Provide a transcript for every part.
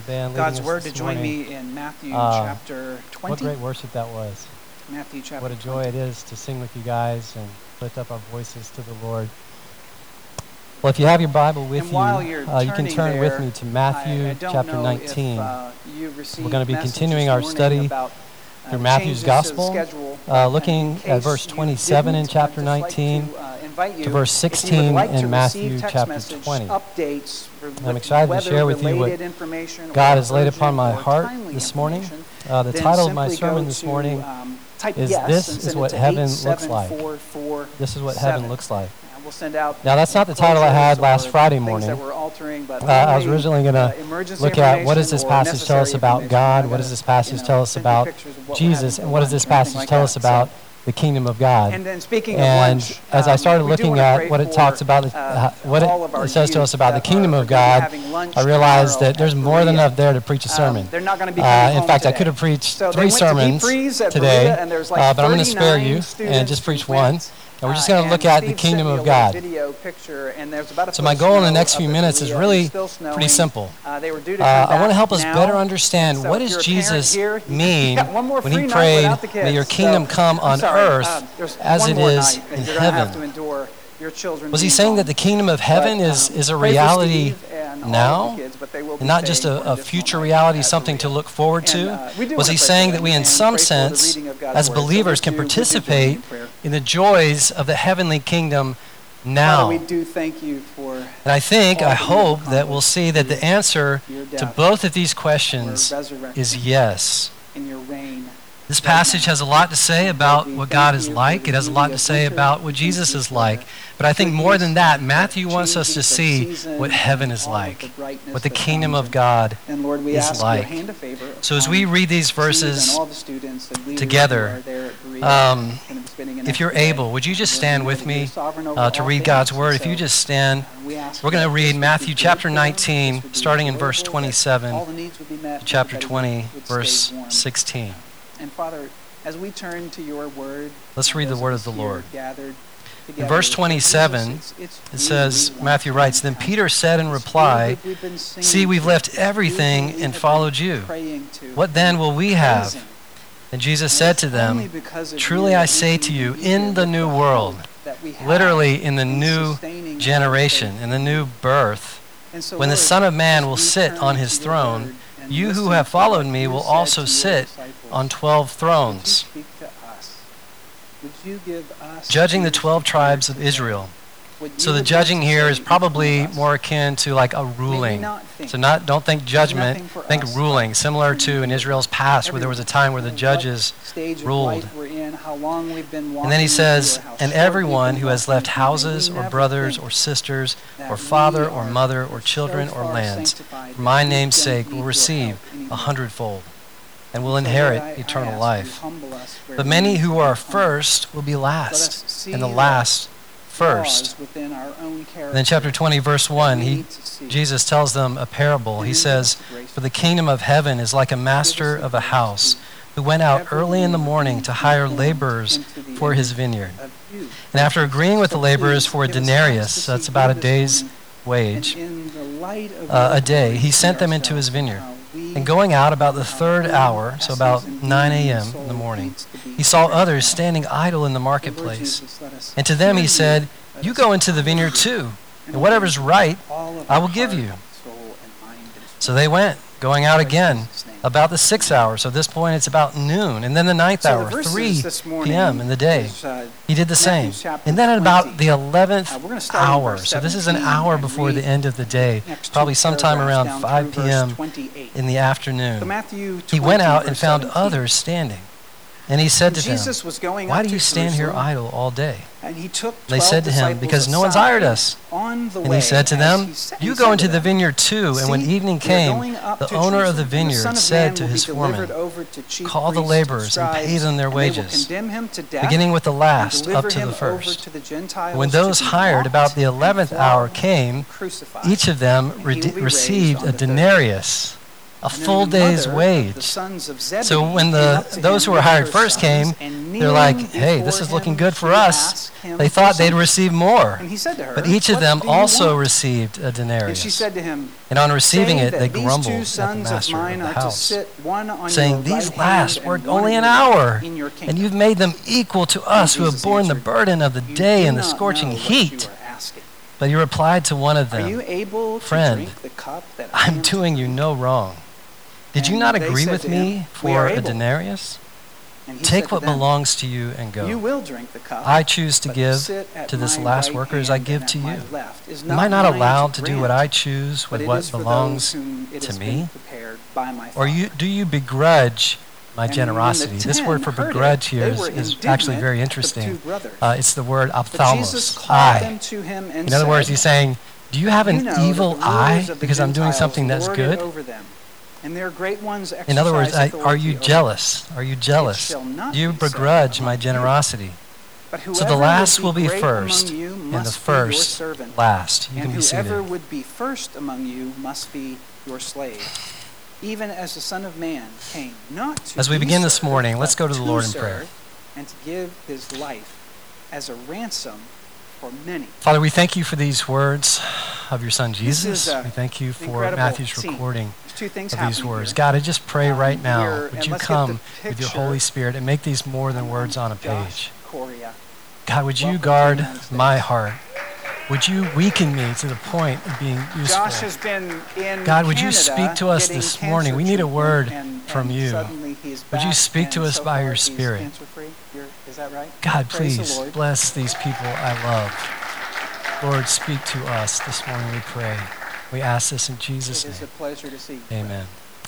the band leading God's us word this to join morning. me in Matthew chapter 20. What great worship that was. Matthew chapter What a joy 20. it is to sing with you guys and lift up our voices to the Lord. Well, if you have your Bible with And while you're you can turn with me to Matthew I don't chapter know 19. If, you received We're going to be messages continuing this our morning study about, through Matthew's changes to the Gospel, schedule. looking In at verse case you 27 in didn't, chapter I'd just like 19 invite you, to verse if you would 16 like to in Matthew receive text chapter message 20. updates I'm excited to share with you what God has laid upon my heart this morning. The title of my sermon this morning is This is What Heaven Looks Like. This is what heaven looks like. We'll send out now, that's not the title I had last Friday morning. I was originally going to look at what does this passage tell us about God, what does this passage tell us about Jesus, and what does this passage tell us about the kingdom of God. And speaking of lunch, as I started looking at what it talks about, what it says to us about the kingdom of God, I realized that there's more than enough there to preach a sermon. They're not going to be in fact, I could have preached 3 sermons today, but I'm going to spare you and just preach one. And we're just going to look at the kingdom of God. So my goal in the next few minutes is really pretty simple. I want to help us better understand what does Jesus mean when he prayed, may your kingdom come on earth as it is in heaven. Was he saying that the kingdom of heaven is a reality now, and not just a future reality, something to look forward to? Was he saying that we, in some sense, as believers, can participate in the joys of the heavenly kingdom now? We do thank you for. And I hope that we'll see that the answer to both of these questions is yes. In your reign. This passage has a lot to say about what God is like. It has a lot to say about what Jesus is like. But I think more than that, Matthew wants us to see what heaven is like, what the kingdom of God is like. So as we read these verses together, if you're able, would you just stand with me to read God's word? If you just stand, we're going to read Matthew chapter 19, starting in verse 27, chapter 20, verse 16. And Father, as we turn to your word, let's read the word of the Lord. In verse 27, it says, Matthew writes, Then Peter said in reply, See, we've left everything and followed you. What then will we have? And Jesus said to them, Truly I say to you, in the new world, literally in the new generation, in the new birth, when the Son of Man will sit on his throne, you who have followed me will also sit on 12 thrones, judging the 12 tribes of Israel. So the judging here is probably more akin to like a ruling. So don't think judgment, think ruling, similar to in Israel's past where there was a time where the judges ruled. And then he says, And everyone who has left houses or brothers or sisters or father or mother or children or lands for my name's sake will receive 100-fold and will inherit eternal life. But many who are first will be last, and the last first. And then chapter 20, verse 1, Jesus tells them a parable. He says, For the kingdom of heaven is like a master of a house who went out early in the morning to hire laborers for his vineyard. And after agreeing with the laborers for a denarius, that's about a day's wage, a day, he sent them into his vineyard. And going out about the 3rd hour, so about 9 a.m. in the morning, he saw others standing idle in the marketplace. And to them he said, You go into the vineyard too, and whatever's right I will give you. So they went, going out again, about the 6th hour. So at this point it's about noon. And then the 9th hour, 3 p.m. in the day. He did the same. And then at about the 11th hour, so this is an hour before the end of the day, probably sometime around 5 p.m. in the afternoon, he went out and found others standing. And he said to them, Why do you stand here idle all day? They said to him, Because no one's hired us. And he said to them, You go into the vineyard too. And when evening came, the owner of the vineyard said to his foreman, Call the laborers and pay them their wages, beginning with the last up to the first. When those hired about the 11th hour came, each of them received a denarius. a full day's wage. So when those who were hired first came, they're like, hey, this is looking good for us. They thought they'd receive more. But each of them also received a denarius. And on receiving it, they grumbled at the master of the house, saying, these last worked only an hour, and you've made them equal to us who have borne the burden of the day and the scorching heat. But he replied to one of them, friend, I'm doing you no wrong. Did you not agree with me for a denarius? Take what belongs to you and go. I choose to give to this last worker as I give to you. Am I not allowed to do what I choose with what belongs to me? Or do you begrudge my generosity? This word for begrudge here is actually very interesting. It's the word ophthalmos, eye. In other words, he's saying, do you have an evil eye because I'm doing something that's good? In other words, are you jealous? Are you jealous? Do you begrudge my generosity? So the last will be first, and the first last. You can be seated. Whoever would be first among you must be your slave. Even as the Son of Man came not to As we begin this morning, let's go to the to Lord in serve prayer. and to give his life as a ransom for many. Father, we thank you for these words of your Son This Jesus. is, We thank you for incredible Matthew's scene. recording There's two things of these happening words. here. God, I just pray right now, Here, would and you let's get come the with your picture. Holy Spirit and make these more than words on a Josh page. Correa. God, would you Welcome to the guard United States. my heart? Would you weaken me to the point of being useful? Josh has been in God, would you Canada speak to us getting this cancer morning? We need a treatment, word and from you. Suddenly he's Would you back, speak to and us so by far your he's Spirit? cancer-free. Is that right? God, Praise the please Lord. bless these people I love. Lord, speak to us this morning, we pray. We ask this in Jesus' It is a name. pleasure to see you. Amen.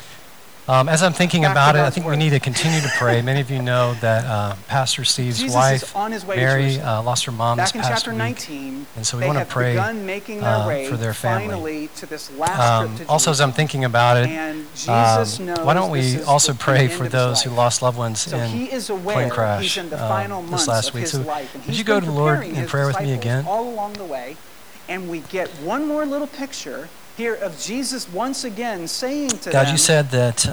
As I'm thinking Back to about it, I God's think word. we need to continue to pray. Many of you know that Pastor Steve's Jesus wife, is on his way to Mary, Jerusalem. lost her mom this Back in past chapter week. 19, And so we they want to have pray begun making their way for their family. finally to this last trip to Also, as I'm Jerusalem. thinking about it, And Jesus knows why don't this we is also the pray end for of his those who life. lost loved ones So he in is aware plane crash he's in the final this months last of week. his So life. And would he's you go been to the Lord preparing in his prayer with me disciples again? all along the way. And we get one more little picture here of Jesus once again saying to God, them, you said that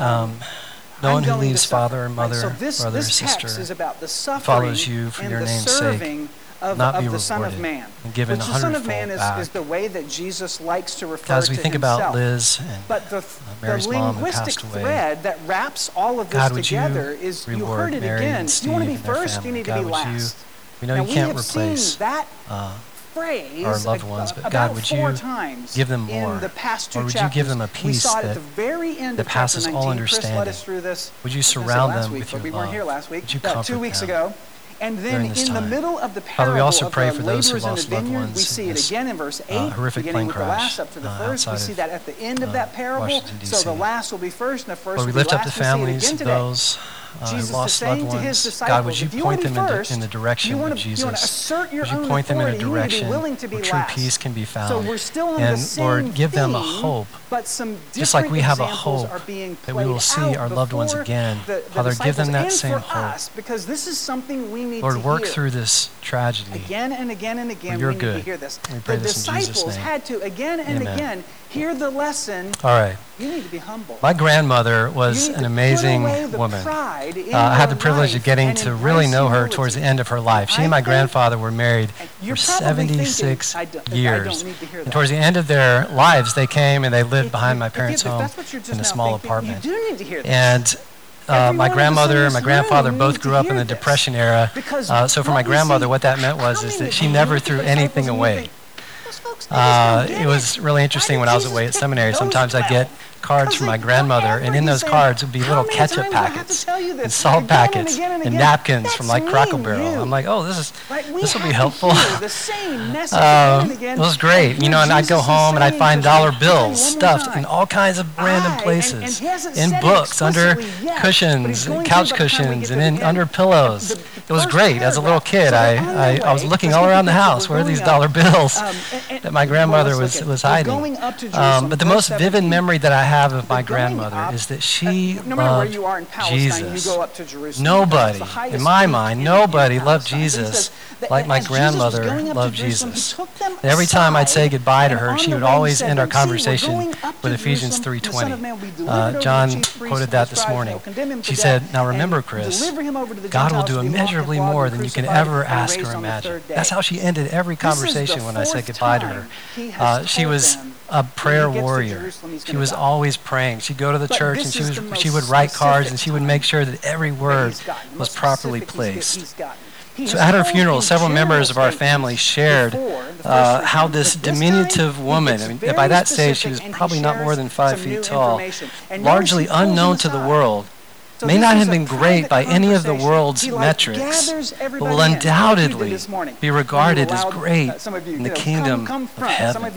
no one who I'm going leaves to suffer. father or mother, So this brother or text sister, is about the suffering follows you for and your the name's sake, serving of not be the Son of rewarded Man. and given Which a the Son of Man hundredfold is back. the way that Jesus likes to refer God, as we to think himself. about Liz and But the Mary's mom who linguistic passed away, thread that wraps all of this God, would you together is, you reward heard it Mary again. and You want to be Steve and their first, you family? need to God, be would you- last. We know Now, you we can't have replace seen that phrase our loved ones, but about God, would 4 you times give them more? in the past 2 Or would you chapters. give them a We peace saw it that- at the very end that of chapter passes 19. all Chris led understanding? us through this. Would you I was gonna say surround last them week, with but your we weren't love? here last week. Would you 2 comfort weeks them ago. And then during this in the time? middle of the Father, parable we also of pray the for those who laborers in the lost loved vineyard, ones we see in it this, again in verse 8, horrific beginning plane with the crash, last up to the first. We outside see of, that at the end of that parable. Washington, D.C. So the last will be first, and the first Lord, we will be lift up last. the We see it families again of today. those who Jesus is lost loved saying to his ones. disciples, God, would you if you point want to them be first, in the direction of you want to Jesus? assert your Would you own point them in a authority, you need to be direction willing to be where true last. peace can be found? So we're still on And the same Lord, give them a theme, hope, but some just like different we have a examples hope are being that we will played see out our loved ones before again. the Father, give them disciples that and same for hope. us, because this is something we need Lord, to work hear. through this tragedy. Again and again and again, your we need to good. hear this. We pray The this in Jesus' disciples name. had to again and Amen. again hear the lesson. All right. You need to be humble. My grandmother You was need an to amazing put away the woman. pride in I had the your privilege of life getting and to really embrace know her humility. towards the end of her life. She I and my think- grandfather were married You're for probably thinking, 76 I don't years. need to hear And that. towards the end of their lives, they came and they lived If behind you- my if parents' home that's what you're just in a now small thinking, apartment. You do need to hear that. And my Everyone of us grandmother in and my this grandfather room both need grew to up in hear the this. Depression era. Because So for what my we grandmother, see what that meant was is coming that she and never you look at threw the disciples anything and you away. think, "Those folks, they just don't get It was really interesting when I was away at seminary. Sometimes I'd get cards from my grandmother, and in those cards would be little ketchup packets and salt packets and napkins from like Cracker Barrel. I'm like, oh, this will be helpful. It was great, and I'd go home and I'd find dollar bills stuffed in all kinds of random places, in books, under cushions, couch cushions, and in under pillows. It was great. As a little kid, I was looking all around the house. Where are these dollar bills that my grandmother was hiding? But the most vivid memory that I have of my grandmother is that she loved Jesus. Nobody, in my mind, nobody loved Jesus like my grandmother loved Jesus. And every time I'd say goodbye to her, she would always end our conversation with Ephesians 3:20. John quoted that this morning. She said, now remember, Chris, God will do immeasurably more than you can ever ask or imagine. That's how she ended every conversation when I said goodbye to her. She was a prayer warrior. She was always praying. She'd go to the church and she would write cards and she would make sure that every word was properly placed. So at her funeral, several members of our family shared how this diminutive woman, I mean, by that stage she was probably not more than 5 feet tall, largely unknown to the world, may not have been great by any of the world's metrics, but will undoubtedly be regarded as great in the kingdom of heaven.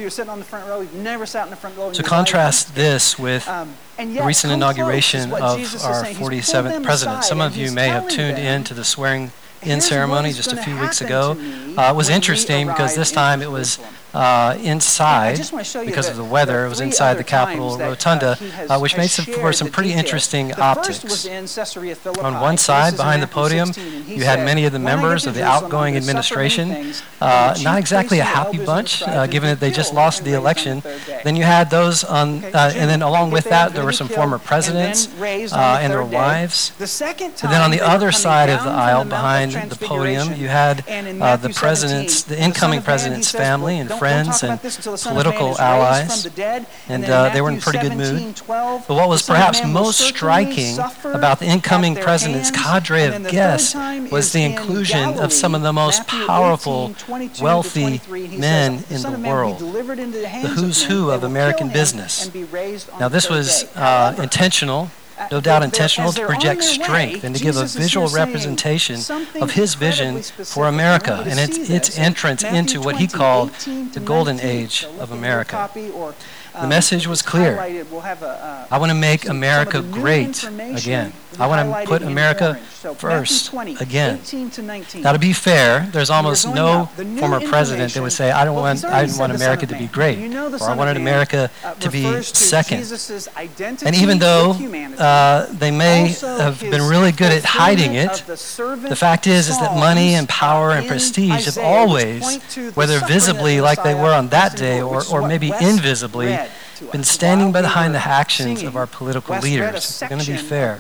So contrast this with the recent inauguration of our 47th president. Some of you may have tuned in to the swearing-in ceremony just a few weeks ago. It was interesting because this time it was inside because of the weather. It was inside the Capitol Rotunda, which made for some pretty interesting optics. On one side, behind the podium, you had many of the members of the outgoing administration. Not exactly a happy bunch, given that they just lost the election. Then you had those on, and then along with that, there were some former presidents and their wives. And then on the other side of the aisle, behind the podium, you had the incoming president's family and friends and political allies, and they were in pretty good mood. But what was perhaps most striking about the incoming president's cadre of guests was the inclusion of some of the most powerful, wealthy men in the world, the who's who of American business. Now, this was intentional. No doubt intentional to project strength and to give a visual representation of his vision for America and its entrance into what he called the golden age of America. The message was clear. I want to make America great again. I want to put America first again. Now, to be fair, there's almost no former president that would say, I didn't want America to be great, or I wanted America to be second. And even though they may have been really good at hiding it, the fact is that money and power and prestige have always, whether visibly like they were on that day or maybe invisibly, been standing behind the actions of our political leaders. We're going to be fair.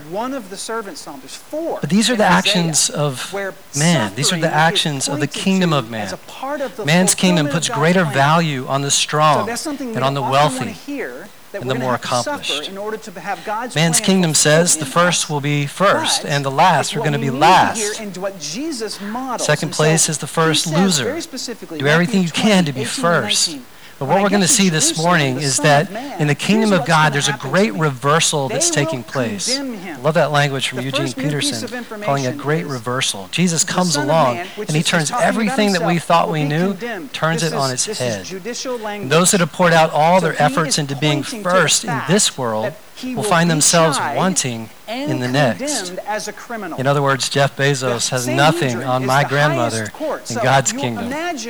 But these are the actions of man. These are the actions of the kingdom of man. Man's kingdom puts greater value on the strong and on the wealthy and the more accomplished. Man's kingdom says the first will be first and the last are going to be last. Second place is the first loser. Do everything you can to be first. But what we're going to see this morning is that in the kingdom of God, there's a great reversal that's taking place. I love that language from Eugene Peterson, calling it a great reversal. Jesus comes along, and he turns everything that we thought we knew, turns it on its head. And those that have poured out all their efforts into being first in this world will find themselves wanting in the next. In other words, Jeff Bezos has nothing on my grandmother in God's kingdom.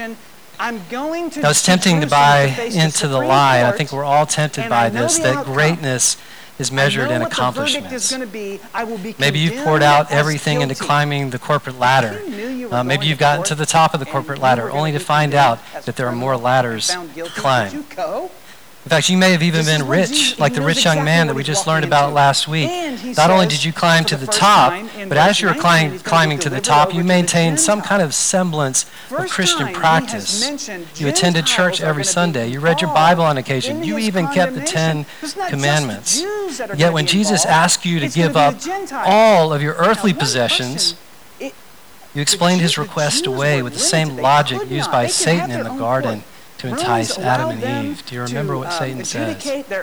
Now, it's tempting to buy into the lie. I think we're all tempted by this, that greatness is measured in accomplishments. Maybe you've poured out everything into climbing the corporate ladder. Maybe you've gotten to the top of the corporate ladder only to find out that there are more ladders to climb. In fact, you may have even been rich, like the rich young man that we just learned about last week. Not only did you climb to the top, but as you were climbing to the top, you maintained some kind of semblance of Christian practice. You attended church every Sunday. You read your Bible on occasion. You even kept the 10 Commandments. Yet when Jesus asked you to give up all of your earthly possessions, you explained his request away with the same logic used by Satan in the garden to entice Adam and Eve. Do you remember what Satan says?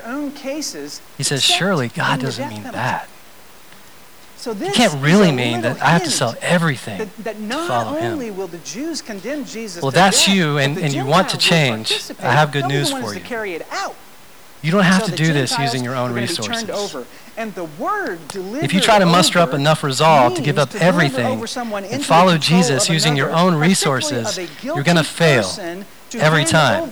He says, surely God doesn't mean that. He can't really mean that I have to sell everything to follow him. Well, if that's you and you want to change, I have good news for you. You don't have to do this using your own resources. If you try to muster up enough resolve to give up everything and follow Jesus using your own resources, you're going to fail. every time.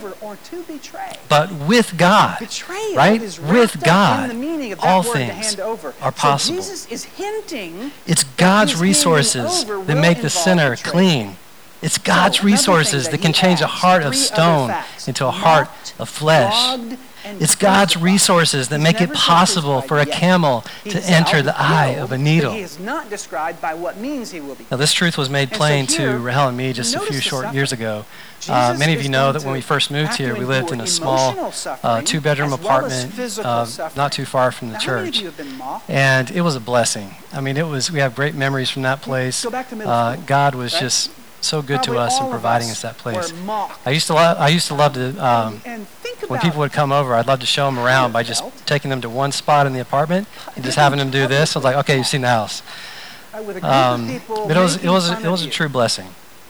But with God, right? With God, all things are possible. It's God's resources that make the sinner clean. It's God's resources that can change a heart of stone into a heart of flesh. It's God's resources that make it possible for a camel to enter the eye of a needle. Now, this truth was made plain to Rahel and me just a few short years ago. Many of you know that when we first moved here, we lived in a small two-bedroom apartment not too far from the church. And it was a blessing. I mean, we have great memories from that place. God was just so good to us in providing us that place. I used to love to, when people would come over, I'd love to show them around by just taking them to one spot in the apartment and just having them do this. I was like, okay, you've seen the house. But it was a true blessing.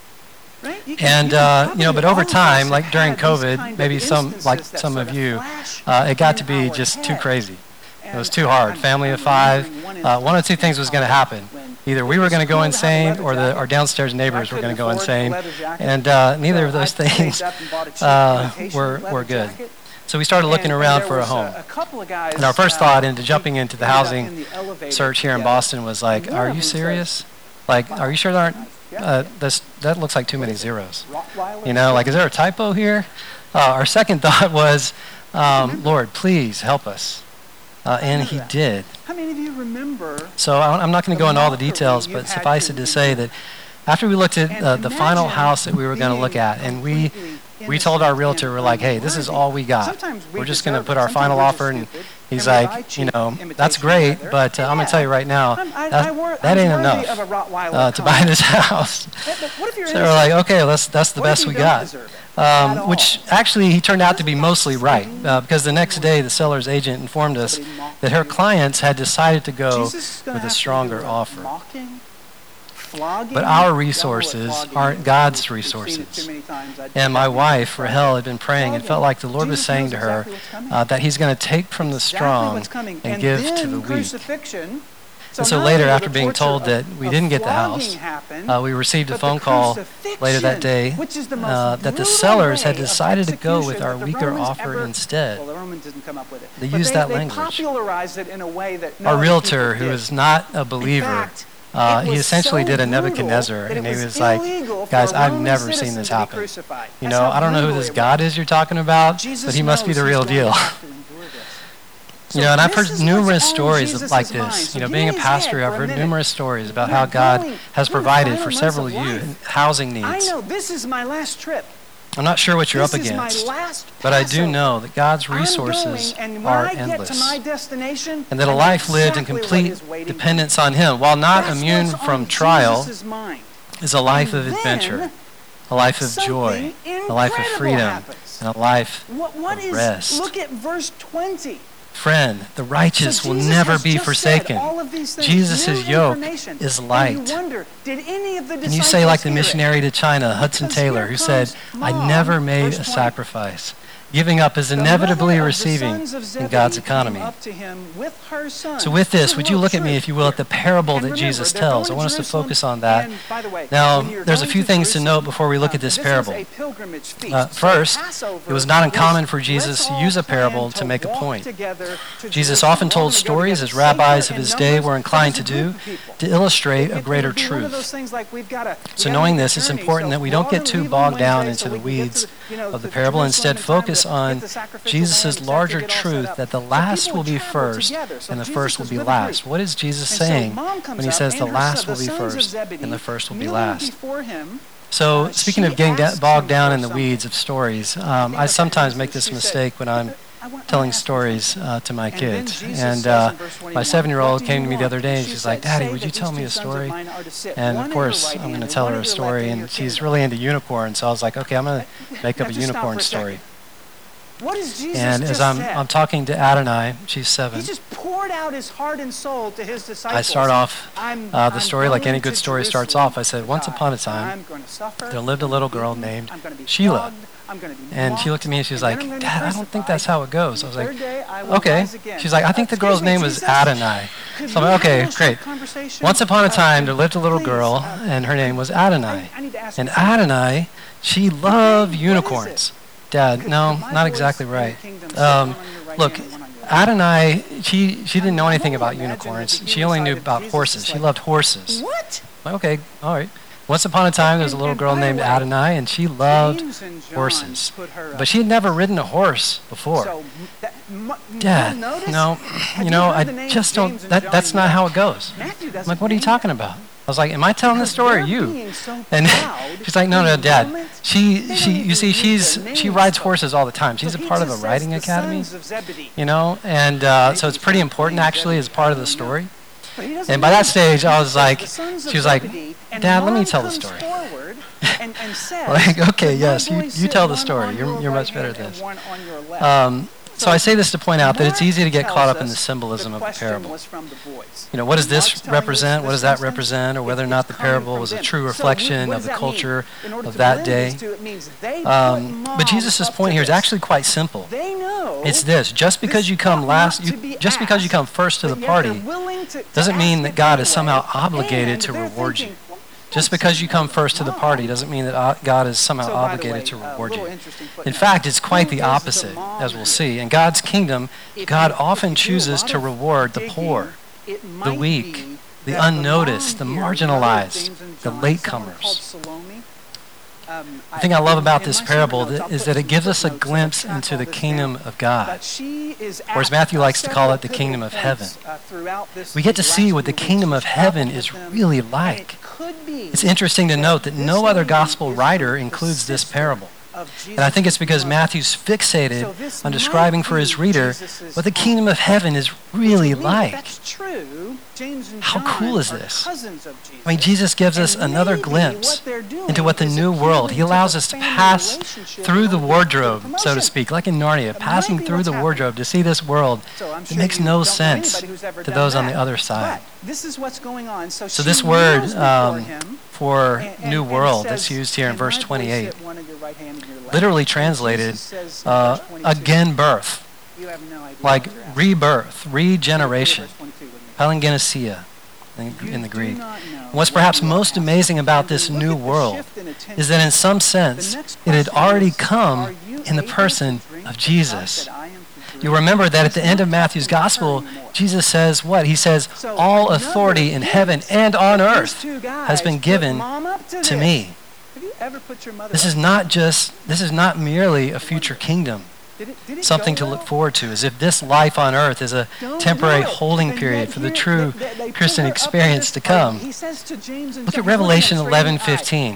And but over time, like during COVID, maybe some of you, it got to be just too crazy. It was too hard. Family of 5. One of two things was going to happen. Either we were going to go insane or our downstairs neighbors were going to go insane. And neither of those things were good. So we started looking around for a home. And our first thought into jumping into the housing search here in Boston was like, are you serious? Like, are you sure there aren't, that looks like too many zeros. You know, like, is there a typo here? Our second thought was, Lord, please help us. And he did. How many of you remember? So I'm not going to go into all the details, but suffice it to say that after we looked at the final house that we were going to look at, and we told our realtor, we're like, hey, this is all we got. We're just going to put our final offer, and he's like, that's great, but I'm going to tell you right now, that ain't enough to buy this house. So we're like, okay, that's the best we got. Which actually he turned out to be mostly right, because the next day the seller's agent informed us that her clients had decided to go with a stronger offer. But our resources aren't God's resources. And my wife, Rahel, had been praying and felt like the Lord was saying to her that he's going to take from the strong and give to the weak. And so later, after being told that we didn't get the house, we received a phone call later that day that the sellers had decided to go with our weaker offer instead. They used that language. Our realtor, who is not a believer, he essentially did a Nebuchadnezzar, and he was like, guys, I've never seen this happen. I don't know who this God is you're talking about, but he must be the real deal. And I've heard numerous stories like this. Being a pastor, I've heard numerous stories about how God has provided for several of you housing needs. I know this is my last trip. I'm not sure what you're up against, but I do know that God's resources are endless, and that a life lived in complete dependence on Him, while not immune from trial, is a life of adventure, a life of joy, a life of freedom, and a life of rest. Look at verse 20. Friend, the righteous will never be forsaken. Jesus' yoke is light. And you say like the missionary to China, Hudson Taylor, who said, I never made a sacrifice. Giving up is inevitably receiving in God's economy. So with this, would you look at me, if you will, at the parable that Jesus tells? I want us to focus on that. Now, there's a few things to note before we look at this parable. First, it was not uncommon for Jesus to use a parable to make a point. Jesus often told stories, as rabbis of his day were inclined to do, to illustrate a greater truth. So knowing this, it's important that we don't get too bogged down into the weeds of the parable, instead focus on Jesus' larger truth that the last will be first and the first will be last. What is Jesus saying when he says the last will be first and the first will be last? So speaking of getting bogged down in the weeds of stories, I sometimes make this mistake when I'm telling stories to my kids. And my 7-year-old came to me the other day and she's like, Daddy, would you tell me a story? And of course, I'm going to tell her a story, and she's really into unicorns. So I was like, okay, I'm going to make up a unicorn story. And as I'm talking to Adonai, she's 7. He just poured out his heart and soul to his disciples. I start off the story like any good story starts off. I said, once upon a time, there lived a little girl named Sheila. And she looked at me and she was like, Dad, I don't think that's how it goes. I was like, okay. She's like, I think the girl's name was Adonai. So, okay, great. Once upon a time, there lived a little girl, and her name was Adonai. And Adonai, she loved unicorns. Dad, no, not exactly right. Look, Adonai, she didn't know anything about unicorns. She only knew about horses. She loved horses. What? Okay, all right. Once upon a time, there was a little girl named Adonai, and she loved horses. But she had never ridden a horse before. Dad, no, I just don't, that's not how it goes. I'm like, what are you talking about? I was like, am I telling this story or you? And she's like, no, Dad. You see, she rides horses all the time. She's a part of a riding academy, and so it's pretty important, actually, as part of the story. And by that stage, I was like, she was like, Dad, let me tell the story. Like, okay, yes, you tell the story. You're much better at this. So I say this to point out that it's easy to get caught up in the symbolism of the parable. What does this represent? What does that represent? Or whether or not the parable was a true reflection of the culture of that day. But Jesus' point here is actually quite simple. It's this: just because you come first to the party, doesn't mean that God is somehow obligated to reward you. Just because you come first to the party doesn't mean that God is somehow obligated to reward you. In fact, it's quite the opposite, as we'll see. In God's kingdom, God often chooses to reward the poor, the weak, the unnoticed, the marginalized, the latecomers. The thing I love about this parable is that it gives us a glimpse into the kingdom of God, or as Matthew likes to call it, the kingdom of heaven. We get to see what the kingdom of heaven is really like. It's interesting to note that no other gospel writer includes this parable. And I think it's because Matthew's fixated on describing for his reader what the kingdom of heaven is really like. How cool is this? I mean, Jesus gives us another glimpse into what the new world. He allows us to pass through the wardrobe, so to speak, like in Narnia, passing through the wardrobe to see this world that makes no sense to those on the other side. So this word for new world that's used here in verse 28, literally translated again birth, like rebirth, regeneration, palingenesia in the Greek. What's perhaps most amazing about this new world is that in some sense it had already come in the person of Jesus. You remember that at the end of Matthew's gospel, Jesus says what? He says, all authority in heaven and on earth has been given to me. This is not merely a future kingdom, something to look forward to, as if this life on earth is a temporary holding period for the true Christian experience to come. Look at Revelation 11:15.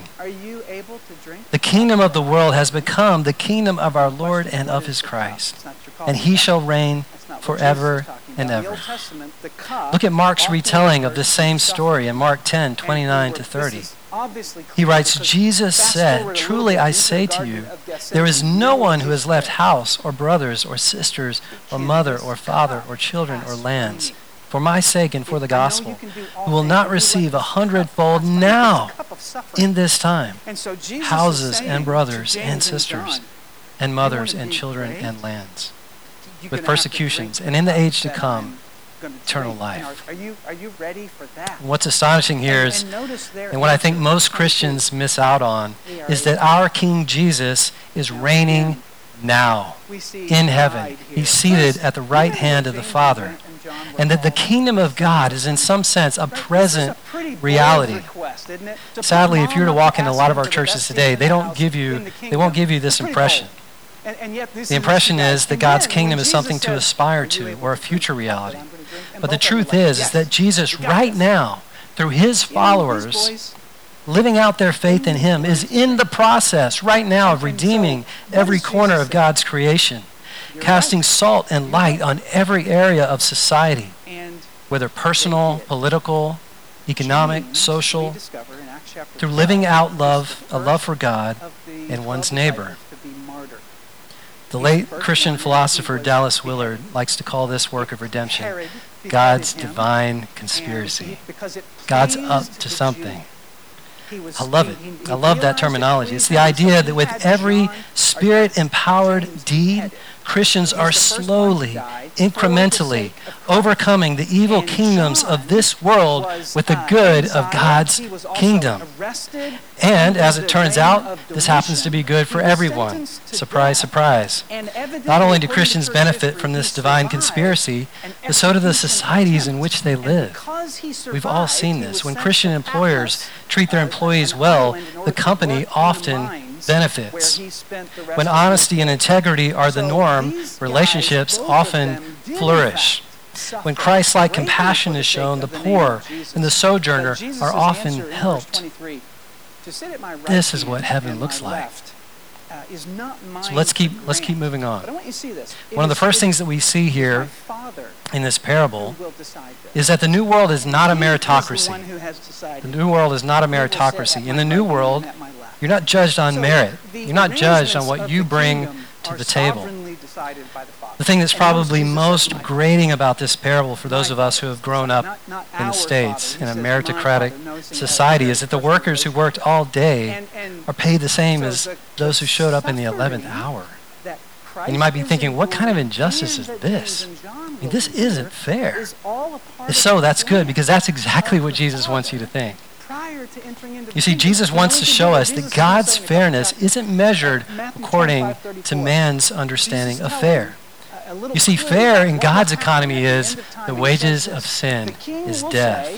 The kingdom of the world has become the kingdom of our Lord and of his Christ, and he shall reign forever and ever. Look at Mark's retelling of this same story in Mark 10:29-30. He writes, Jesus said, truly I say to you, there is no one who has left house or brothers or sisters or mother or father or children or lands for my sake and for the gospel, who will not receive 100-fold now in this time, houses and brothers and sisters and mothers and children and lands, with persecutions, and in the age to come, eternal life. Are you ready for that? What's astonishing here is, and what I think most Christians miss out on, is that our King Jesus is reigning now in heaven. He's seated at the right hand of the Father. And that the kingdom of God is in some sense a present reality. Sadly, if you were to walk into a lot of our churches today, they won't give you this impression. The impression is that God's kingdom is something to aspire to, or a future reality. But the truth is that Jesus right now, through his followers, living out their faith in him, is in the process right now of redeeming every corner of God's creation, casting salt and light on every area of society, whether personal, political, economic, social, through living out love, a love for God and one's neighbor. The late Christian philosopher Dallas Willard likes to call this work of redemption God's divine conspiracy. God's up to something. I love it. I love that terminology. It's the idea that with every spirit-empowered deed, Christians are slowly, incrementally overcoming the evil kingdoms of this world with the good of God's kingdom. And as it turns out, this happens to be good for everyone. Surprise, surprise. Not only do Christians benefit from this divine conspiracy, but so do the societies in which they live. We've all seen this. When Christian employers treat their employees well, the company often benefits. When honesty and integrity are the norm, relationships often flourish. When Christ-like compassion is shown, the poor and the sojourner are often helped. This is what heaven looks like. So let's keep moving on. One of the first things that we see here in this parable is that the new world is not a meritocracy. The new world is not a meritocracy. In the new world, you're not judged on merit. You're not judged on what you bring to the table. The thing that's probably most grating about this parable for those of us who have grown up in the States in a meritocratic society is that the workers who worked all day are paid the same as those who showed up in the 11th hour. And you might be thinking, what kind of injustice is this? I mean, this isn't fair. If so, that's good, because that's exactly what Jesus wants you to think. You see, Jesus wants to show us that God's fairness isn't measured according to man's understanding of fair. You see, fair in God's economy is the wages of sin is death.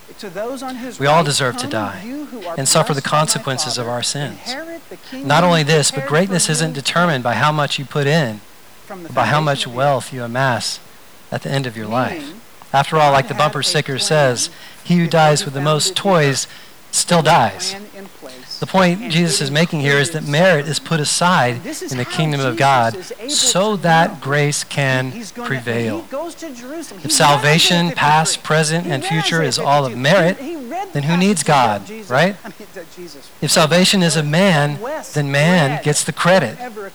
We all deserve to die and suffer the consequences of our sins. Not only this, but greatness isn't determined by how much you put in, but by how much wealth you amass at the end of your life. After all, like the bumper sticker says, he who dies with the most toys still dies. The point Jesus is making here is that merit is put aside in the kingdom of God so that grace can prevail. If salvation, past, present, and future is all of merit, then who needs God, right? If salvation is of man, then man gets the credit.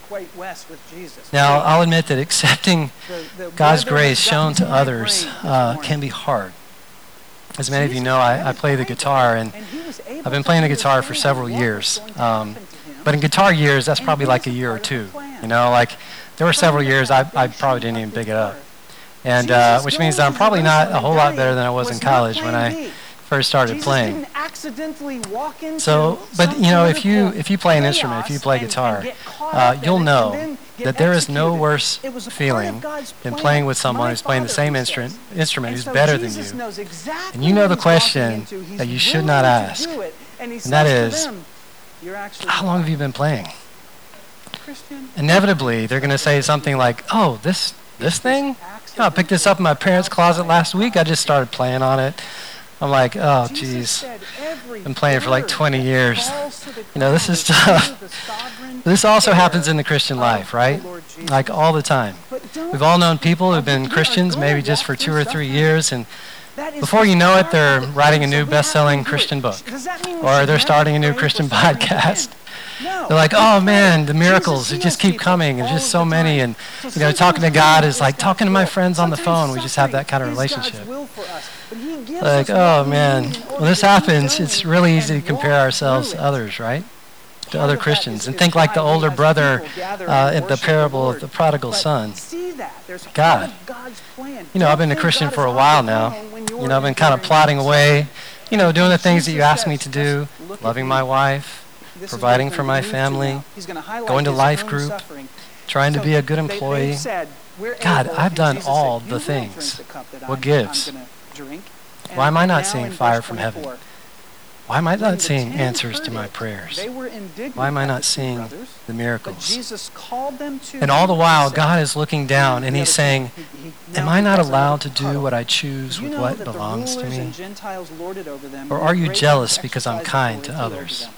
Now, I'll admit that accepting God's grace shown to others can be hard. As many of you know, I play the guitar, and I've been playing the guitar for several years. But in guitar years, that's probably like a year or two. You know, like there were several years I probably didn't even pick it up. And which means that I'm probably not a whole lot better than I was in college when I first started playing. So, but you know, if you play an instrument, if you play guitar, you'll know that there is no worse feeling than playing with someone who's playing the same instrument who's better than you. And you know the question that you should not ask, and that is, how long have you been playing? Inevitably, they're going to say something like, oh, this thing? You know, I picked this up in my parents' closet last week. I just started playing on it. I'm like, oh, geez, been playing for like 20 years. You know, this is tough. This also happens in the Christian life, right? Like all the time. We've all known people who've been Christians maybe just for 2 or 3 years, and before you know it, they're writing a new best-selling Christian book, or they're starting a new Christian podcast. They're like, oh man, the miracles, they just keep coming, and just so many, and you know, talking to God is like talking to my friends on the phone. We just have that kind of relationship. Like, oh man, when this happens, it's really easy to compare ourselves to others, right? To other Christians, and think like the older brother in the parable of the prodigal son. God, you know, I've been a Christian for a while now. You know, I've been kind of plodding away, you know, doing the things that you asked me to do, loving my wife, providing for my family, going to life group, trying to be a good employee. God, I've done all the things. What gives? Why am I not seeing fire from heaven? Why am I not seeing answers to my prayers? Why am I not seeing the miracles? And all the while, God is looking down and he's saying, am I not allowed to do what I choose with what belongs to me? Or are you jealous because I'm kind to others?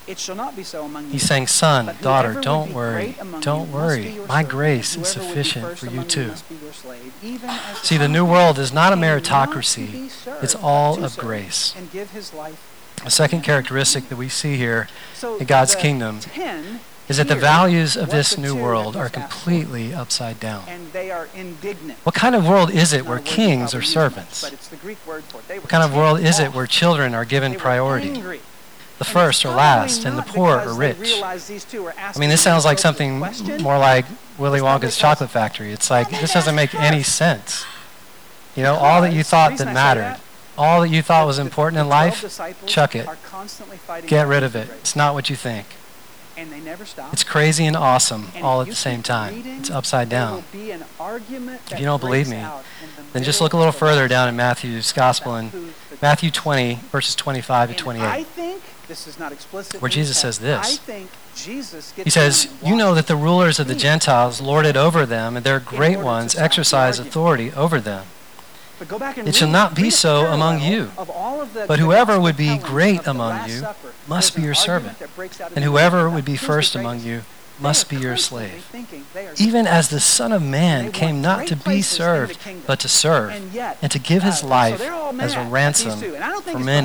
He's saying, son, daughter, don't worry. Don't worry. My grace is sufficient for you too. See, the new world is not a meritocracy. It's all of grace. A second characteristic that we see here in God's kingdom is that the values of this new world are completely upside down. What kind of world is it where kings are servants? What kind of world is it where children are given priority? the first or last, and the poor or rich. I mean, this sounds like something more like Willy Wonka's chocolate factory. It's like, this doesn't make any sense. You know, all that you thought that mattered, all that you thought was important in life, chuck it. Get rid of it. It's not what you think. It's crazy and awesome all at the same time. It's upside down. If you don't believe me, then just look a little further down in Matthew's Gospel in Matthew 20, verses 25 to 28, where Jesus says this. He says, "You know that the rulers of the Gentiles lord it over them, and their great ones exercise authority over them. It shall not be so among you. But whoever would be great among you must be your servant, and whoever would be first among you must be your slave. Even as the Son of Man came not to be served, but to serve, and to give his life as a ransom for many."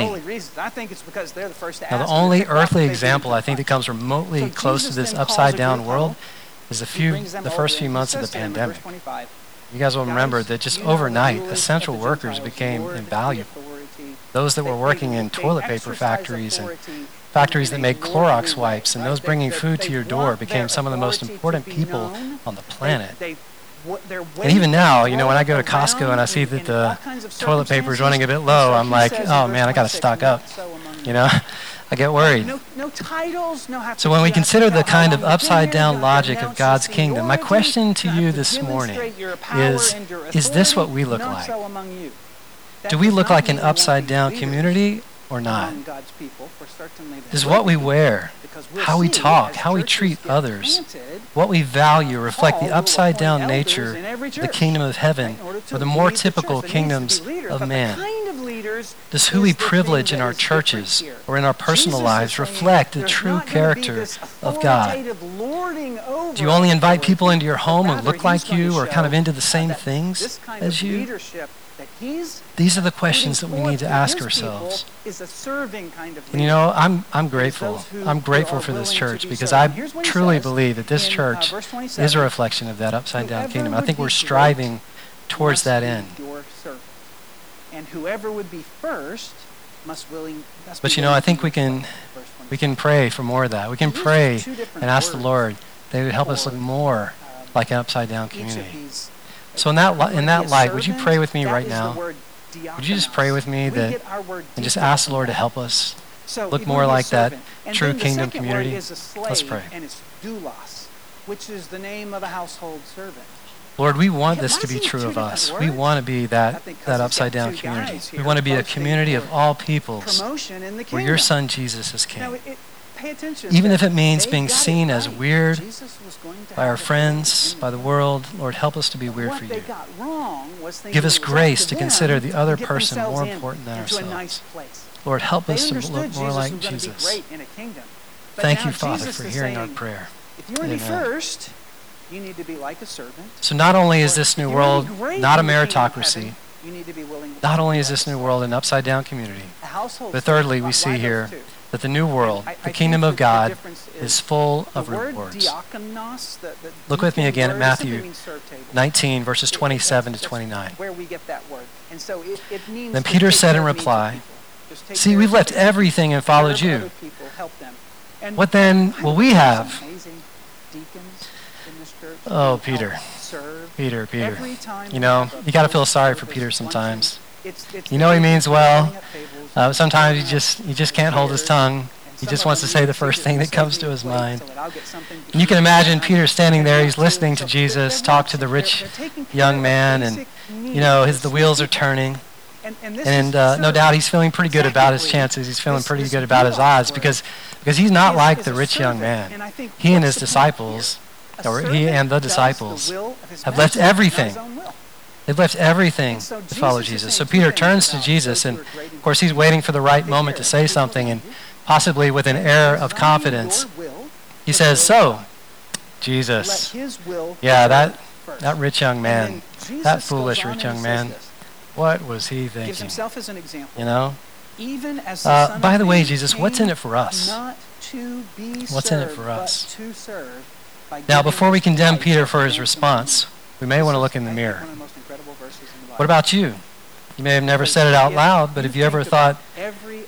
Now, the only earthly example I think that comes remotely close to this upside-down world is the first few months of the pandemic. You guys will remember that just overnight, essential workers became invaluable. Those that were working in toilet paper factories and factories that make Clorox wipes and those bringing food to your door became some of the most important people on the planet. And even now, you know, when I go to Costco and I see that the toilet paper is running a bit low, I'm like, oh man, I got to stock up. You know, I get worried. So when we consider the kind of upside-down logic of God's kingdom, my question to you this morning is this what we look like? Do we look like an upside-down community or not? Does what we wear, how we talk, how we treat others, what we value reflect the upside-down nature of the kingdom of heaven or the more typical kingdoms of man? Does who we privilege in our churches or in our personal lives reflect the true character of God? Do you only invite people into your home who look like you or kind of into the same things as you? These are the questions that we need to ask ourselves. And you know, I'm grateful. I'm grateful for this church because I truly believe that this church is a reflection of that upside-down kingdom. I think we're striving towards that end. And whoever would be first must be. But you know, I think we can pray for more of that. We can pray and ask the Lord that He would help us look more like an upside-down community. So in that light, would you pray with me right now? Would you just pray with me and just ask the Lord to help us look more like that true kingdom community? Let's pray. And it's doulos, which is the name of a household servant. Lord, we want this to be true of us. We want to be that upside-down community. We want to be a community of all peoples where your Son Jesus is King. Even if it means being seen as weird by our friends, by the world, Lord, help us to be weird for you. Give us grace to consider the other person more important than ourselves. Lord, help us to look more like Jesus. Thank you, Father, for hearing our prayer. If you want to be first, you need to be like a servant. So not only is this new world not a meritocracy, not only is this new world an upside-down community, but thirdly, we see here that the new world, the kingdom of God, is full of rewards. Look with me again at Matthew 19, verses 27 to 29. Then Peter said in reply, "See, we've left everything and followed you. What then will we have?" Oh, Peter. Peter. You know, you got to feel sorry for Peter sometimes. You know he means well. Sometimes he just can't hold his tongue. He just wants to say the first thing that comes to his mind. And you can imagine Peter standing there. He's listening to Jesus talk to the rich young man, and you know the wheels are turning. And no doubt he's feeling pretty good about his chances. He's feeling pretty good about his odds because he's not like the rich young man. He and his disciples, or he and the disciples, have left everything. They've left everything to follow Jesus. So Peter turns to Jesus, and of course he's waiting for the right moment to say something, and possibly with an air of confidence, he says, "So, Jesus, yeah, that rich young man, that foolish rich young man, what was he thinking?" You know? By the way, Jesus, what's in it for us? What's in it for us? Now, before we condemn Peter for his response, we may want to look in the mirror. What about you? You may have never said it out loud, but have you ever thought,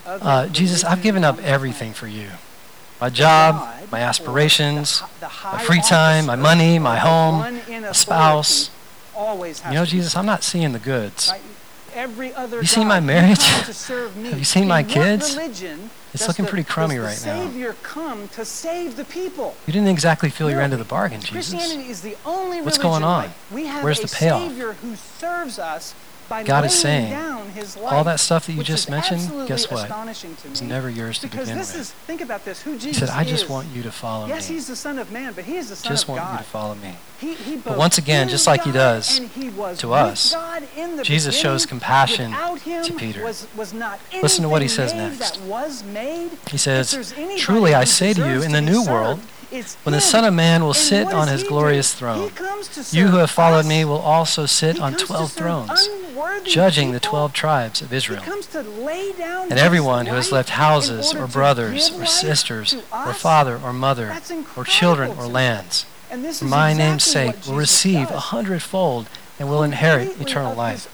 Jesus, I've given up everything for you. My job, my aspirations, my free time, my money, my home, a spouse. You know, Jesus, I'm not seeing the goods. Have you seen my marriage? Have you seen my kids? It's looking pretty crummy right now. Savior come to save the people. You didn't exactly feel your end of the bargain, Jesus. Christianity is the only What's going on? Where's the payoff? Savior who serves us by God is saying, down his life, all that stuff that you just mentioned, guess what? It's never yours to begin with. Think about this, who Jesus He said, I just want you to follow me. Yes, he's the Son of Man, but he is the Son of God. Just want you to follow me. He But once again, just like he does to us, Jesus shows compassion to Peter. Listen to what he says next. He says, truly I say to you, in the new world, when the Son of Man will sit on his glorious throne, you who have followed me will also sit on 12 thrones, judging the 12 tribes of Israel. And everyone who has left houses or brothers or sisters or father or mother or children or lands, for my name's sake, will receive 100-fold and will inherit eternal life.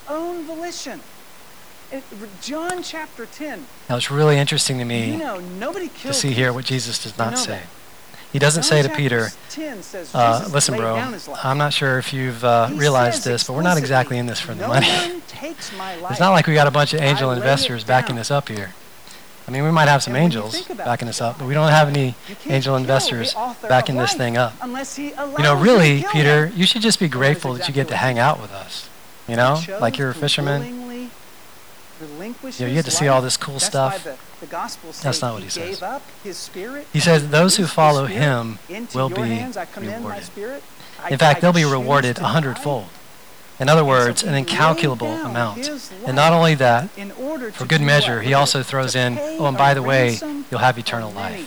John chapter 10. Now it's really interesting to me to see here what Jesus does not say. He doesn't say to Peter, listen, bro, I'm not sure if you've realized this, but we're not exactly in this for the money. It's not like we got a bunch of angel investors backing us up here. I mean, we might have some angels backing us up, but we don't have any angel investors backing this thing up. You know, really, Peter, you should just be grateful that you get to hang out with us. You know, like you're a fisherman. You know, you get to see all this cool stuff. That's not what he says. He says those who follow him will be rewarded. In fact, they'll be rewarded 100-fold. In other words, an incalculable amount. And not only that, for good measure, he also throws in, oh, and by the way, you'll have eternal life.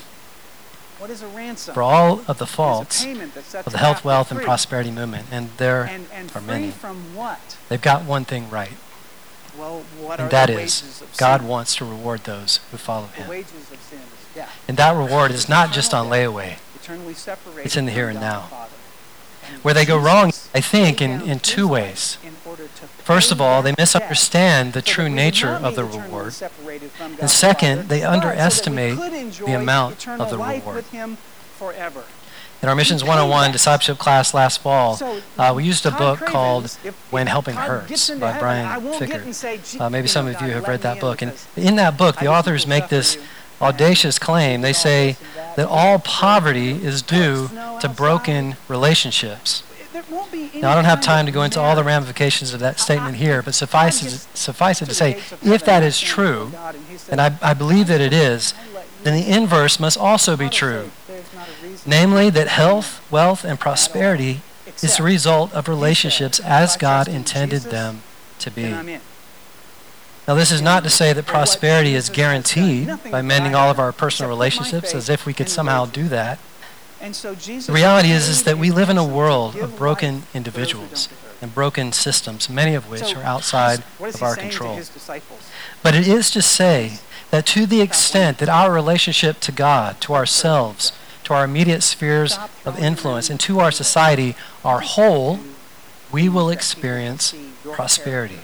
For all of the faults of the health, wealth, and prosperity movement, and there are many, they've got one thing right. And that is, God wants to reward those who follow him. And that reward is not just on layaway. It's in the here and now. Where they go wrong, I think, in two ways. First of all, they misunderstand the true nature of the reward. And second, they underestimate the amount of the reward. In our Missions 101 discipleship class last fall, we used a book called When Helping Hurts by Brian Fikkert. Maybe some of you have read that book. And in that book, the authors make this audacious claim. They say that all poverty is due to broken relationships. Now, I don't have time to go into all the ramifications of that statement here, but suffice it to say, if that is true, and I believe that it is, then the inverse must also be true. Namely, that health, wealth, and prosperity is the result of relationships as God intended them to be. Now, this is not to say that prosperity is guaranteed by mending all of our personal relationships, as if we could somehow do that. The reality is that we live in a world of broken individuals and broken systems, many of which are outside of our control. But it is to say that to the extent that our relationship to God, to ourselves, to our immediate spheres of influence, and to our society are whole, we will experience prosperity.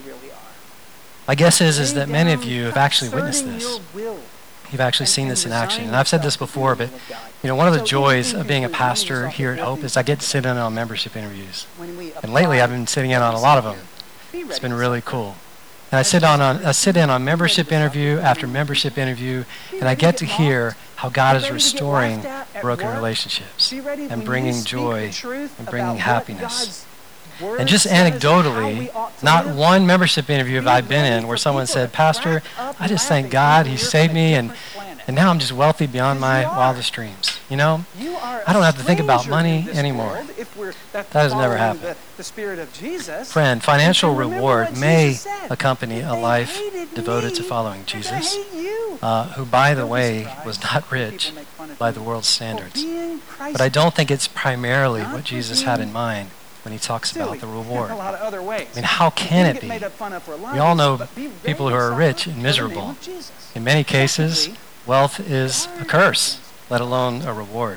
My guess is that many of you have actually witnessed this. You've actually seen this in action. And I've said this before, but you know, one of the joys of being a pastor here at Hope is I get to sit in on membership interviews. And lately I've been sitting in on a lot of them. It's been really cool. And I sit in on membership interview after membership interview, and I get to hear how God is restoring broken relationships and bringing joy and bringing happiness. And just anecdotally, not one membership interview have I been in where someone said, Pastor, I just thank God he saved me, and now I'm just wealthy beyond my wildest dreams. You know, I don't have to think about money anymore. That has never happened. Friend, financial reward may accompany a life devoted to following Jesus, who, by the way, was not rich by the world's standards. But I don't think it's primarily what Jesus had in mind when he talks about the reward. I mean, how can it be? We all know people who are rich and miserable. In many cases, wealth is a curse, let alone a reward.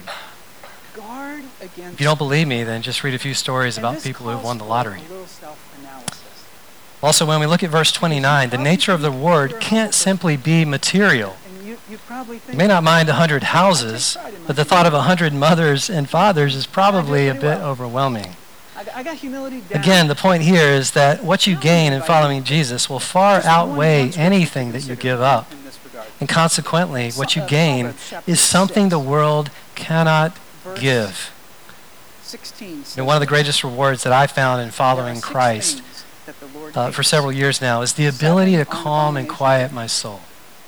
If you don't believe me, then just read a few stories about people who won the lottery. Also, when we look at verse 29, the nature of the reward can't simply be material. You may not mind 100 houses, but the thought of 100 mothers and fathers is probably a bit overwhelming. Again, the point here is that what you gain in following Jesus will far outweigh anything that you give up. And consequently, what you gain is something the world cannot give. And one of the greatest rewards that I found in following Christ for several years now is the ability to calm and quiet my soul.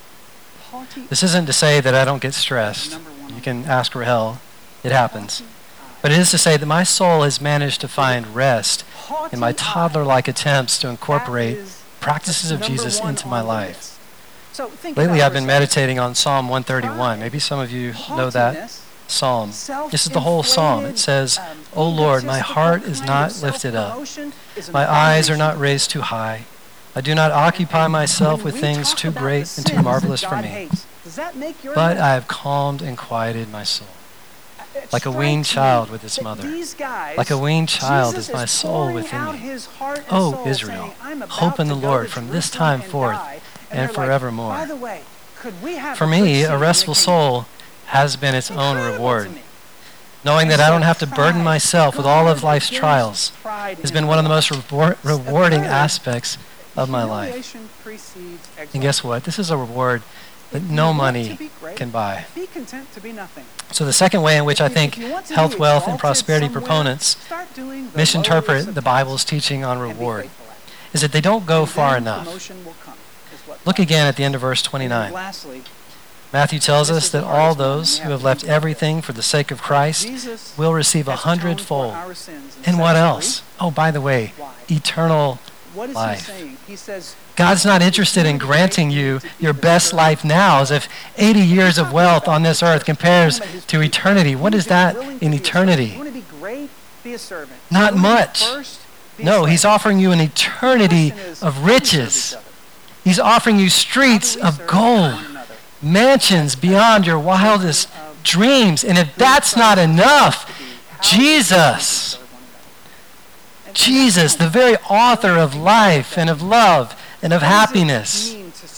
This isn't to say that I don't get stressed. You can ask Rahel. It happens. But it is to say that my soul has managed to find rest in my toddler-like attempts to incorporate practices of Jesus into my life. Lately, I've been meditating on Psalm 131. Maybe some of you know that psalm. This is the whole psalm. It says, "O Lord, my heart is not lifted up. My eyes are not raised too high. I do not occupy myself with things too great and too marvelous for me. But I have calmed and quieted my soul. Like a weaned child with its mother. Like a weaned child is my soul within me. O Israel, hope in the Lord from this time forth and forevermore." For me, a restful soul has been its own reward. Knowing that I don't have to burden myself with all of life's trials has been one of the most rewarding aspects of my life. And guess what? This is a reward that no money can buy. So the second way in which I think health, wealth, and prosperity proponents misinterpret the Bible's teaching on reward is that they don't go far enough. Look again at the end of verse 29. Matthew tells us that all those who have left everything for the sake of Christ will receive 100-fold. And what else? Oh, by the way, eternal life. God's not interested in granting you your best life now, as if 80 years of wealth on this earth compares to eternity. What is that in eternity? Not much. No, he's offering you an eternity of riches. He's offering you streets of gold, mansions beyond your wildest dreams. And if that's not enough, Jesus, the very author of life and of love and of happiness.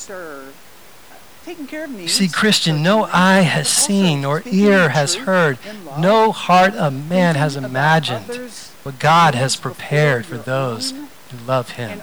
You see, Christian, no eye has seen, nor ear has heard, no heart of man has imagined what God has prepared for those who love him.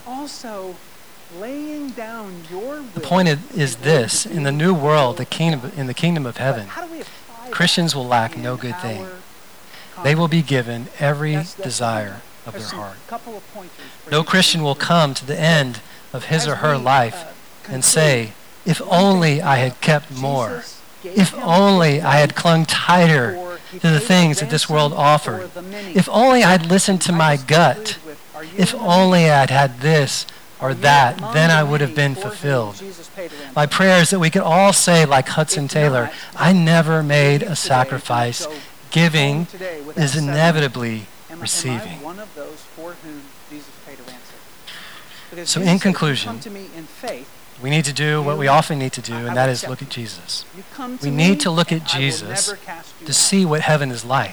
The point is this: in the new world, in the kingdom of heaven, Christians will lack no good thing. They will be given every desire of their heart. No Christian will come to the end of his or her life and say, "If only I had kept more. If only I had clung tighter to the things that this world offered. If only I had listened to my gut. If only I had had this or that, then I would have been fulfilled." My prayer is that we could all say, like Hudson Taylor, "I never made a sacrifice. Giving is inevitably receiving." So in conclusion, we need to do what we often need to do, and that is look at Jesus. We need to look at Jesus to see what heaven is like.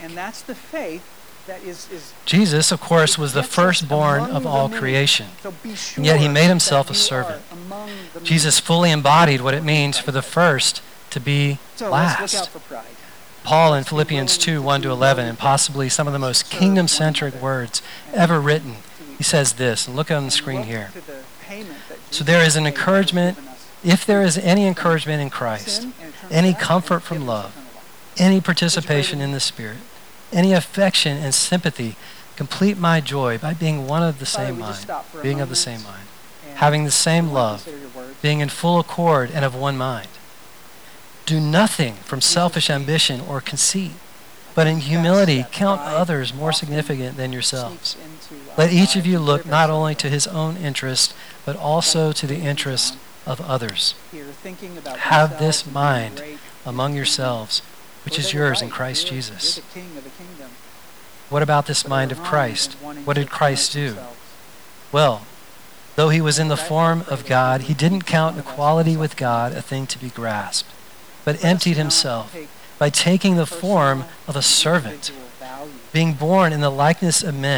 Jesus, of course, was the firstborn of all creation, and yet he made himself a servant. Jesus fully embodied what it means for the first to be last. Paul in Philippians 2:1-11, and possibly some of the most kingdom-centric words ever written, he says this, and look on the screen here. So there is an encouragement, if there is any encouragement in Christ, any comfort from love, any participation in the Spirit, any affection and sympathy, complete my joy by being one of the same mind, being of the same mind, having the same love, being in full accord and of one mind. Do nothing from selfish ambition or conceit, but in humility count others more significant than yourselves. Let each of you look not only to his own interest, but also to the interest of others. Have this mind among yourselves, which is yours in Christ Jesus. What about this mind of Christ? What did Christ do? Well, though he was in the form of God, he didn't count equality with God a thing to be grasped, but emptied himself by taking the form of a servant, being born in the likeness of men,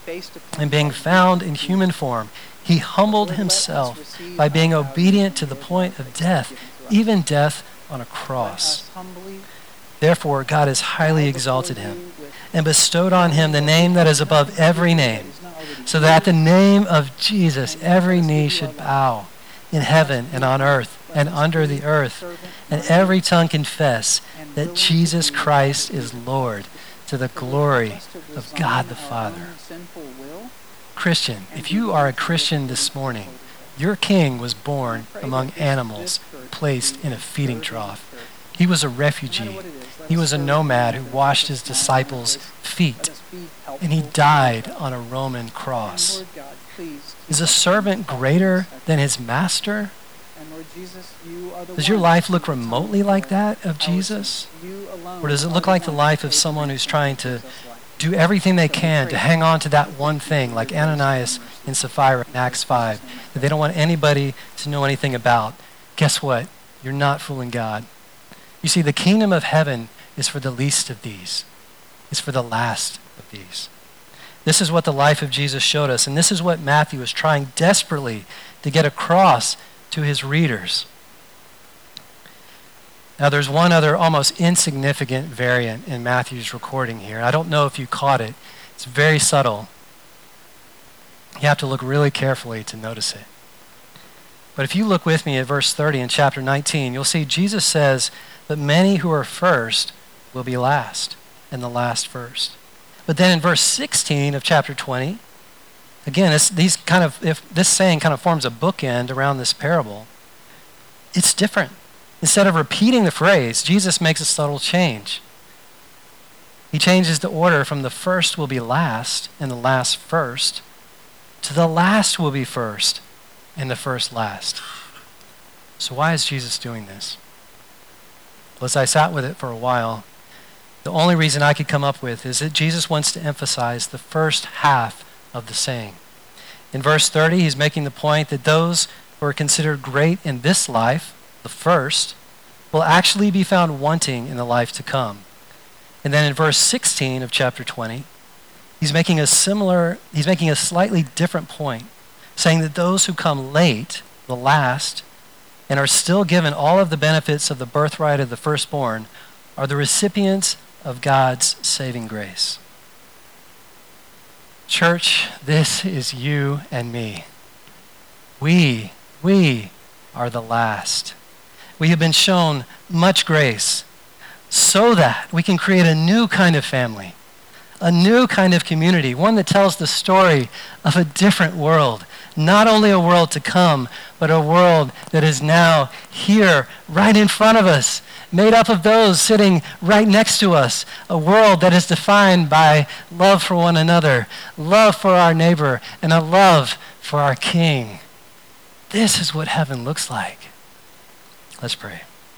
And being found in human form, he humbled himself by being obedient to the point of death, even death on a cross. Therefore, God has highly exalted him and bestowed on him the name that is above every name, so that at the name of Jesus every knee should bow, in heaven and on earth and under the earth, and every tongue confess that Jesus Christ is Lord, to the glory of God the Father. Christian, if you are a Christian this morning, your king was born among animals, placed in a feeding trough. He was a refugee. He was a nomad who washed his disciples' feet, and he died on a Roman cross. Is a servant greater than his master? Does your life look remotely like that of Jesus? Or does it look like the life of someone who's trying to do everything they can to hang on to that one thing, like Ananias and Sapphira in Acts 5, that they don't want anybody to know anything about? Guess what? You're not fooling God. You see, the kingdom of heaven is for the least of these. It's for the last of these. This is what the life of Jesus showed us, and this is what Matthew is trying desperately to get across to his readers. Now, there's one other almost insignificant variant in Matthew's recording here. I don't know if you caught it. It's very subtle. You have to look really carefully to notice it. But if you look with me at verse 30 in chapter 19, you'll see Jesus says that many who are first will be last, and the last first. But then in verse 16 of chapter 20, again, if this saying kind of forms a bookend around this parable, it's different. Instead of repeating the phrase, Jesus makes a subtle change. He changes the order from the first will be last and the last first to the last will be first and the first last. So why is Jesus doing this? Well, as I sat with it for a while, the only reason I could come up with is that Jesus wants to emphasize the first half of the saying. In verse 30, he's making the point that those who are considered great in this life, the first, will actually be found wanting in the life to come. And then in verse 16 of chapter 20, he's making a slightly different point, saying that those who come late, the last, and are still given all of the benefits of the birthright of the firstborn, are the recipients of God's saving grace. Church, this is you and me. We are the last. We have been shown much grace so that we can create a new kind of family, a new kind of community, one that tells the story of a different world. Not only a world to come, but a world that is now here, right in front of us, made up of those sitting right next to us. A world that is defined by love for one another, love for our neighbor, and a love for our King. This is what heaven looks like. Let's pray.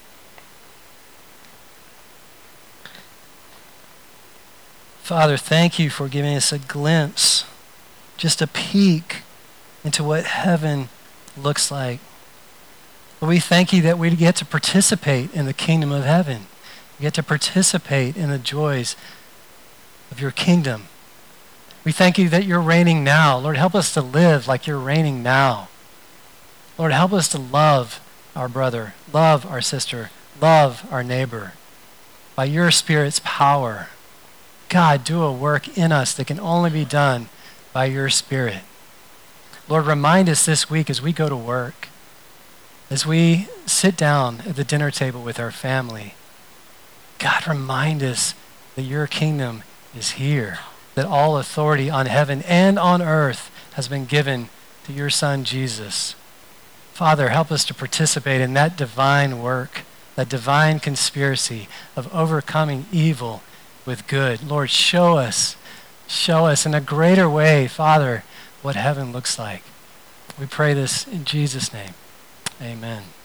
Father, thank you for giving us a glimpse, just a peek into what heaven looks like. We thank you that we get to participate in the kingdom of heaven. We get to participate in the joys of your kingdom. We thank you that you're reigning now. Lord, help us to live like you're reigning now. Lord, help us to love our brother, love our sister, love our neighbor. By your Spirit's power, God, do a work in us that can only be done by your Spirit. Lord, remind us this week as we go to work, as we sit down at the dinner table with our family. God, remind us that your kingdom is here, that all authority on heaven and on earth has been given to your Son, Jesus. Father, help us to participate in that divine work, that divine conspiracy of overcoming evil with good. Lord, show us in a greater way, Father, what heaven looks like. We pray this in Jesus' name. Amen.